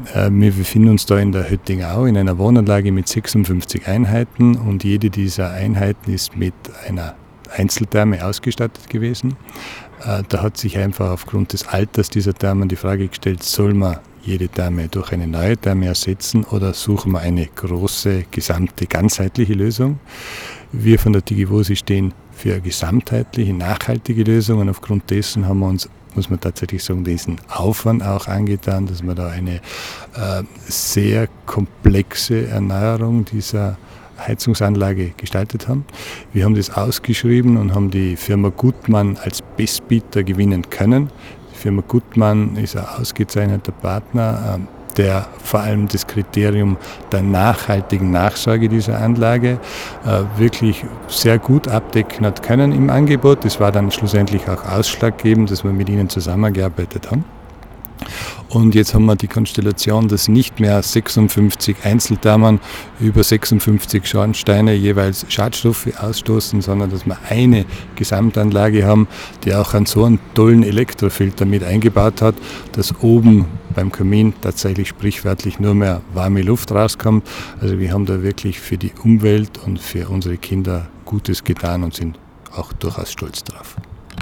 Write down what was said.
Wir befinden uns da in der Höttingau in einer Wohnanlage mit 56 Einheiten und jede dieser Einheiten ist mit einer Einzeltherme ausgestattet gewesen. Da hat sich einfach aufgrund des Alters dieser Thermen die Frage gestellt, soll man jede Therme durch eine neue Therme ersetzen oder suchen wir eine große, gesamte, ganzheitliche Lösung? Wir von der Digivosi stehen für eine gesamtheitliche, nachhaltige Lösung und aufgrund dessen haben wir uns, muss man tatsächlich sagen, diesen Aufwand auch angetan, dass wir da eine sehr komplexe Erneuerung dieser Heizungsanlage gestaltet haben. Wir haben das ausgeschrieben und haben die Firma Gutmann als Bestbieter gewinnen können. Die Firma Gutmann ist ein ausgezeichneter Partner, der vor allem das Kriterium der nachhaltigen Nachsorge dieser Anlage wirklich sehr gut abdecken hat können im Angebot. Das war dann schlussendlich auch ausschlaggebend, dass wir mit ihnen zusammengearbeitet haben. Und jetzt haben wir die Konstellation, dass nicht mehr 56 Einzelthermen über 56 Schornsteine jeweils Schadstoffe ausstoßen, sondern dass wir eine Gesamtanlage haben, die auch einen so einen tollen Elektrofilter mit eingebaut hat, dass oben beim Kamin tatsächlich sprichwörtlich nur mehr warme Luft rauskommt. Also wir haben da wirklich für die Umwelt und für unsere Kinder Gutes getan und sind auch durchaus stolz drauf.